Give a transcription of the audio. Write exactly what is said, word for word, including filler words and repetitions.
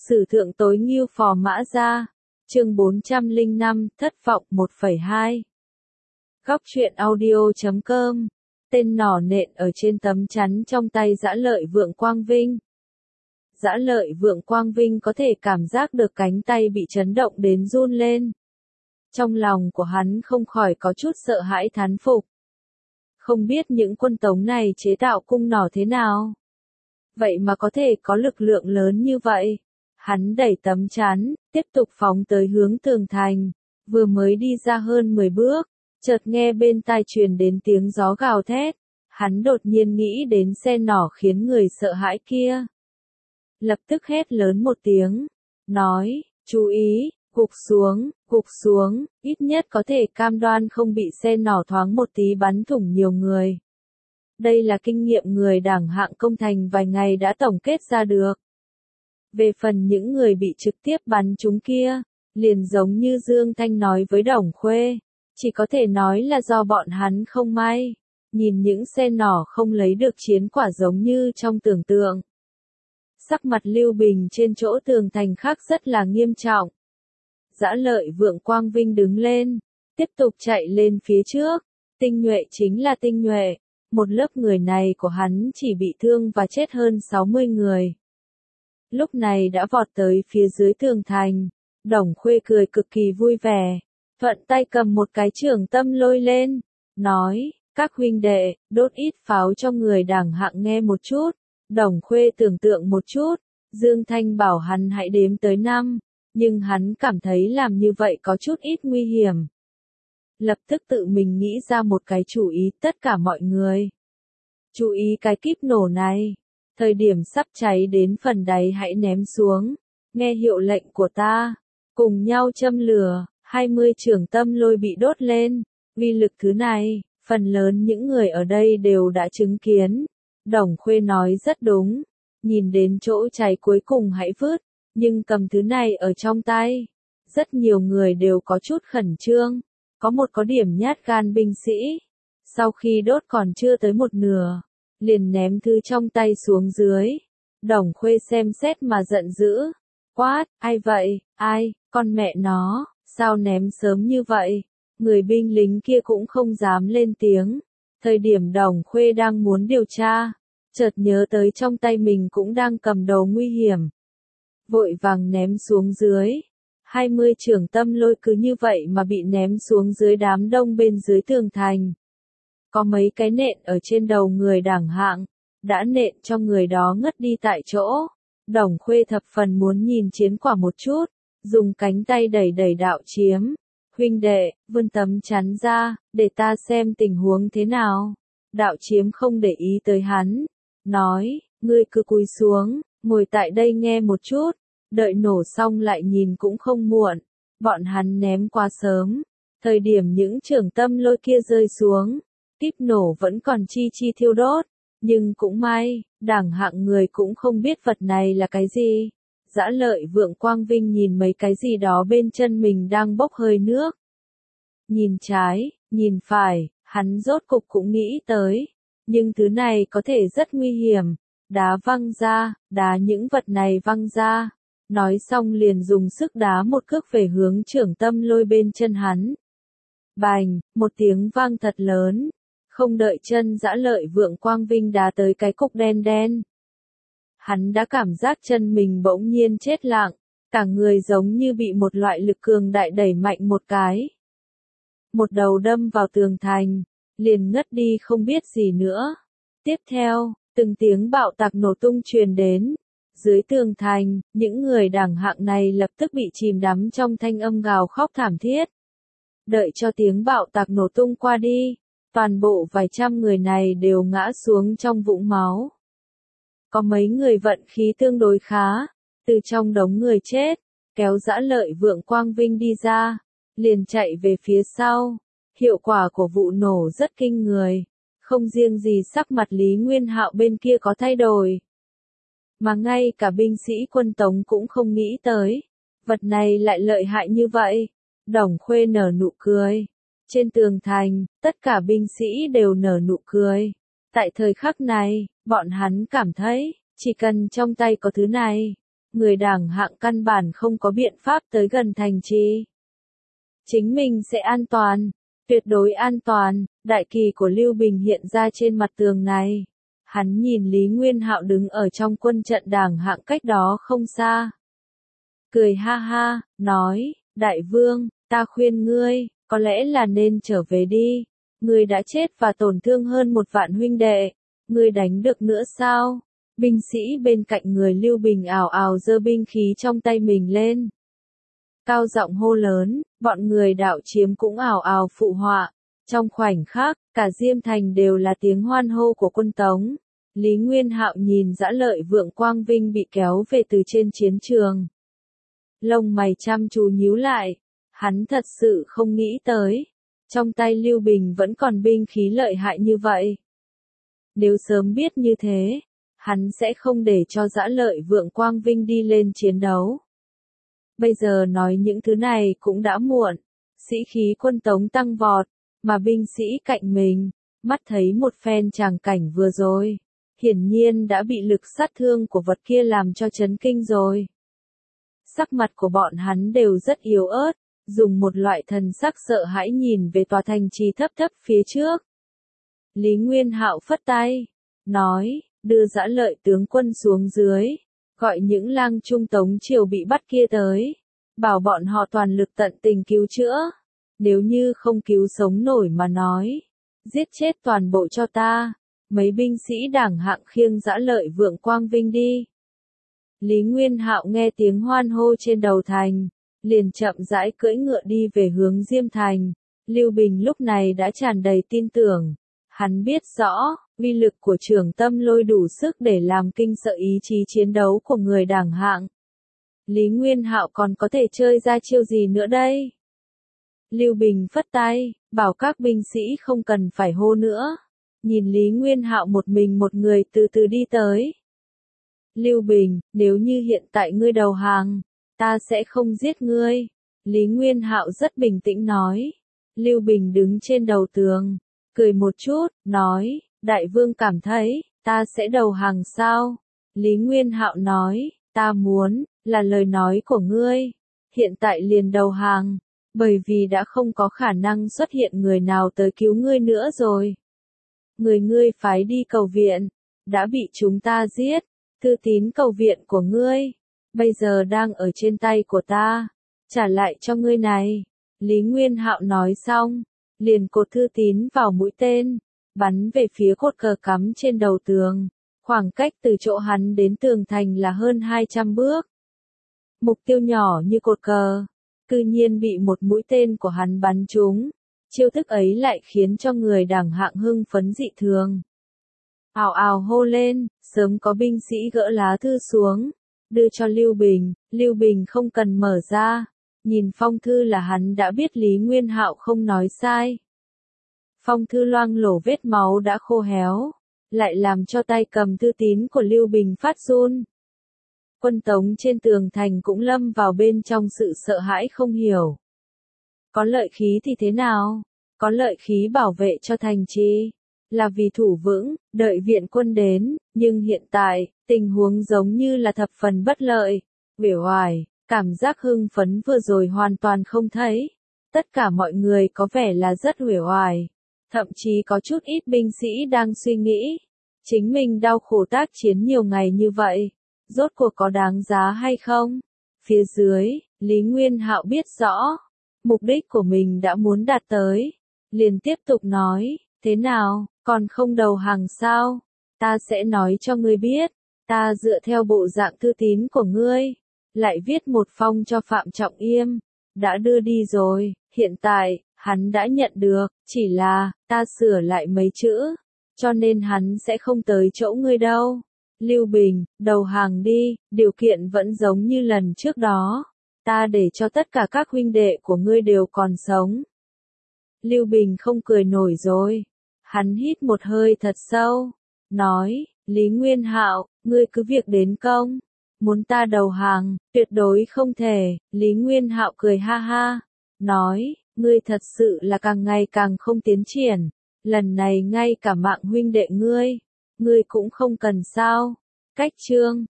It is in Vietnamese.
Sử thượng tối ngưu phò mã gia. Chương bốn trăm lẻ năm, thất vọng một phẩy hai. Góc truyện audio chấm com. Tên nỏ nện ở trên tấm chắn trong tay Dã Lợi Vượng Quang Vinh. Dã Lợi Vượng Quang Vinh có thể cảm giác được cánh tay bị chấn động đến run lên. Trong lòng của hắn không khỏi có chút sợ hãi thán phục. Không biết những quân tống này chế tạo cung nỏ thế nào? Vậy mà có thể có lực lượng lớn như vậy. Hắn đẩy tấm chắn, tiếp tục phóng tới hướng tường thành. Vừa mới đi ra hơn mười bước, chợt nghe bên tai truyền đến tiếng gió gào thét. Hắn đột nhiên nghĩ đến xe nỏ khiến người sợ hãi kia. Lập tức hét lớn một tiếng, nói, chú ý, gục xuống, gục xuống, ít nhất có thể cam đoan không bị xe nỏ thoáng một tí bắn thủng nhiều người. Đây là kinh nghiệm người đảng hạng công thành vài ngày đã tổng kết ra được. Về phần những người bị trực tiếp bắn trúng kia, liền giống như Dương Thanh nói với Đồng Khuê, chỉ có thể nói là do bọn hắn không may, nhìn những xe nỏ không lấy được chiến quả giống như trong tưởng tượng. Sắc mặt Lưu Bình trên chỗ tường thành khác rất là nghiêm trọng. Dã Lợi Vượng Quang Vinh đứng lên, tiếp tục chạy lên phía trước, tinh nhuệ chính là tinh nhuệ, một lớp người này của hắn chỉ bị thương và chết hơn sáu mươi người. Lúc này đã vọt tới phía dưới tường thành, Đồng Khuê cười cực kỳ vui vẻ, thuận tay cầm một cái trường tâm lôi lên, nói, các huynh đệ, đốt ít pháo cho người đảng hạng nghe một chút. Đồng Khuê tưởng tượng một chút, Dương Thanh bảo hắn hãy đếm tới năm, nhưng hắn cảm thấy làm như vậy có chút ít nguy hiểm. Lập tức tự mình nghĩ ra một cái chủ ý tất cả mọi người. Chú ý cái kíp nổ này, thời điểm sắp cháy đến phần đáy hãy ném xuống, nghe hiệu lệnh của ta, cùng nhau châm lửa, hai mươi trường tâm lôi bị đốt lên, uy lực thứ này, phần lớn những người ở đây đều đã chứng kiến. Đồng Khuê nói rất đúng, nhìn đến chỗ cháy cuối cùng hãy vứt, nhưng cầm thứ này ở trong tay. Rất nhiều người đều có chút khẩn trương, có một có điểm nhát gan binh sĩ. Sau khi đốt còn chưa tới một nửa, liền ném thứ trong tay xuống dưới. Đồng Khuê xem xét mà giận dữ, quát, ai vậy, ai, con mẹ nó, sao ném sớm như vậy? Người binh lính kia cũng không dám lên tiếng. Thời điểm Đồng Khuê đang muốn điều tra, chợt nhớ tới trong tay mình cũng đang cầm đầu nguy hiểm. Vội vàng ném xuống dưới. hai mươi trường tâm lôi cứ như vậy mà bị ném xuống dưới đám đông bên dưới tường thành. Có mấy cái nện ở trên đầu người đảng hạng, đã nện cho người đó ngất đi tại chỗ. Đồng Khuê thập phần muốn nhìn chiến quả một chút, dùng cánh tay đẩy đẩy Đạo Chiếm. Huynh đệ, vươn tấm chắn ra, để ta xem tình huống thế nào. Đạo Chiếm không để ý tới hắn, nói, ngươi cứ cúi xuống, ngồi tại đây nghe một chút, đợi nổ xong lại nhìn cũng không muộn. Bọn hắn ném quá sớm, thời điểm những trường tâm lôi kia rơi xuống, kíp nổ vẫn còn chi chi thiêu đốt, nhưng cũng may, đảng hạng người cũng không biết vật này là cái gì. Dã Lợi Vượng Quang Vinh nhìn mấy cái gì đó bên chân mình đang bốc hơi nước. Nhìn trái, nhìn phải, hắn rốt cục cũng nghĩ tới. Nhưng thứ này có thể rất nguy hiểm. Đá văng ra, đá những vật này văng ra. Nói xong liền dùng sức đá một cước về hướng trưởng tâm lôi bên chân hắn. Bành, một tiếng vang thật lớn. Không đợi chân Dã Lợi Vượng Quang Vinh đá tới cái cục đen đen. Hắn đã cảm giác chân mình bỗng nhiên chết lặng, cả người giống như bị một loại lực cường đại đẩy mạnh một cái. Một đầu đâm vào tường thành, liền ngất đi không biết gì nữa. Tiếp theo, từng tiếng bạo tạc nổ tung truyền đến. Dưới tường thành, những người đảng hạng này lập tức bị chìm đắm trong thanh âm gào khóc thảm thiết. Đợi cho tiếng bạo tạc nổ tung qua đi, toàn bộ vài trăm người này đều ngã xuống trong vũng máu. Có mấy người vận khí tương đối khá, từ trong đống người chết, kéo Dã Lợi Vượng Quang Vinh đi ra, liền chạy về phía sau. Hiệu quả của vụ nổ rất kinh người, không riêng gì sắc mặt Lý Nguyên Hạo bên kia có thay đổi, mà ngay cả binh sĩ quân Tống cũng không nghĩ tới, vật này lại lợi hại như vậy. Đồng Khuê nở nụ cười. Trên tường thành, tất cả binh sĩ đều nở nụ cười. Tại thời khắc này, bọn hắn cảm thấy, chỉ cần trong tay có thứ này, người đảng hạng căn bản không có biện pháp tới gần thành trì. Chính mình sẽ an toàn, tuyệt đối an toàn, đại kỳ của Lưu Bình hiện ra trên mặt tường này. Hắn nhìn Lý Nguyên Hạo đứng ở trong quân trận đảng hạng cách đó không xa. Cười ha ha, nói, đại vương, ta khuyên ngươi, có lẽ là nên trở về đi. Ngươi đã chết và tổn thương hơn một vạn huynh đệ. Ngươi đánh được nữa sao? Binh sĩ bên cạnh người Lưu Bình ào ào giơ binh khí trong tay mình lên. Cao giọng hô lớn, bọn người đạo chiếm cũng ào ào phụ họa. Trong khoảnh khắc, cả Diêm Thành đều là tiếng hoan hô của quân Tống. Lý Nguyên Hạo nhìn Dã Lợi Vượng Quang Vinh bị kéo về từ trên chiến trường. Lông mày chăm chú nhíu lại, hắn thật sự không nghĩ tới. Trong tay Lưu Bình vẫn còn binh khí lợi hại như vậy. Nếu sớm biết như thế, hắn sẽ không để cho Dã Lợi Vượng Quang Vinh đi lên chiến đấu. Bây giờ nói những thứ này cũng đã muộn, sĩ khí quân Tống tăng vọt, mà binh sĩ cạnh mình, mắt thấy một phen tràng cảnh vừa rồi, hiển nhiên đã bị lực sát thương của vật kia làm cho chấn kinh rồi. Sắc mặt của bọn hắn đều rất yếu ớt, dùng một loại thần sắc sợ hãi nhìn về tòa thành trì thấp thấp phía trước. Lý Nguyên Hạo phất tay, nói, đưa Dã Lợi tướng quân xuống dưới, gọi những lang trung Tống triều bị bắt kia tới, bảo bọn họ toàn lực tận tình cứu chữa, nếu như không cứu sống nổi mà nói, giết chết toàn bộ cho ta, mấy binh sĩ đảng hạng khiêng Dã Lợi Vượng Quang Vinh đi. Lý Nguyên Hạo nghe tiếng hoan hô trên đầu thành, liền chậm rãi cưỡi ngựa đi về hướng Diêm Thành. Lưu Bình lúc này đã tràn đầy tin tưởng, hắn biết rõ, uy lực của Trường Tâm Lôi đủ sức để làm kinh sợ ý chí chiến đấu của người đảng hạng. Lý Nguyên Hạo còn có thể chơi ra chiêu gì nữa đây? Lưu Bình phất tay, bảo các binh sĩ không cần phải hô nữa. Nhìn Lý Nguyên Hạo một mình một người từ từ đi tới. Lưu Bình, nếu như hiện tại ngươi đầu hàng, ta sẽ không giết ngươi. Lý Nguyên Hạo rất bình tĩnh nói. Lưu Bình đứng trên đầu tường, cười một chút, nói, đại vương cảm thấy, ta sẽ đầu hàng sao? Lý Nguyên Hạo nói, ta muốn, là lời nói của ngươi, hiện tại liền đầu hàng, bởi vì đã không có khả năng xuất hiện người nào tới cứu ngươi nữa rồi. Người ngươi phái đi cầu viện, đã bị chúng ta giết, thư tín cầu viện của ngươi, bây giờ đang ở trên tay của ta, trả lại cho ngươi này. Lý Nguyên Hạo nói xong, liền cột thư tín vào mũi tên, bắn về phía cột cờ cắm trên đầu tường, khoảng cách từ chỗ hắn đến tường thành là hơn hai trăm bước. Mục tiêu nhỏ như cột cờ, cư nhiên bị một mũi tên của hắn bắn trúng, chiêu thức ấy lại khiến cho người đảng hạng hưng phấn dị thường. Ào ào hô lên, sớm có binh sĩ gỡ lá thư xuống, đưa cho Lưu Bình. Lưu Bình không cần mở ra, nhìn phong thư là hắn đã biết Lý Nguyên Hạo không nói sai. Phong thư loang lổ vết máu đã khô héo, lại làm cho tay cầm thư tín của Lưu Bình phát run. Quân Tống trên tường thành cũng lâm vào bên trong sự sợ hãi không hiểu. Có lợi khí thì thế nào? Có lợi khí bảo vệ cho thành trì, là vì thủ vững, đợi viện quân đến, nhưng hiện tại, tình huống giống như là thập phần bất lợi, uể oải, cảm giác hưng phấn vừa rồi hoàn toàn không thấy. Tất cả mọi người có vẻ là rất uể oải, thậm chí có chút ít binh sĩ đang suy nghĩ, chính mình đau khổ tác chiến nhiều ngày như vậy, rốt cuộc có đáng giá hay không? Phía dưới, Lý Nguyên Hạo biết rõ, mục đích của mình đã muốn đạt tới, liền tiếp tục nói, thế nào, còn không đầu hàng sao? Ta sẽ nói cho ngươi biết, ta dựa theo bộ dạng thư tín của ngươi, lại viết một phong cho Phạm Trọng Yêm, đã đưa đi rồi, hiện tại, hắn đã nhận được, chỉ là, ta sửa lại mấy chữ, cho nên hắn sẽ không tới chỗ ngươi đâu. Lưu Bình, đầu hàng đi, điều kiện vẫn giống như lần trước đó, ta để cho tất cả các huynh đệ của ngươi đều còn sống. Lưu Bình không cười nổi rồi, hắn hít một hơi thật sâu, nói, Lý Nguyên Hạo, ngươi cứ việc đến công, muốn ta đầu hàng, tuyệt đối không thể. Lý Nguyên Hạo cười ha ha, nói, ngươi thật sự là càng ngày càng không tiến triển, lần này ngay cả mạng huynh đệ ngươi, ngươi cũng không cần sao. Cách chương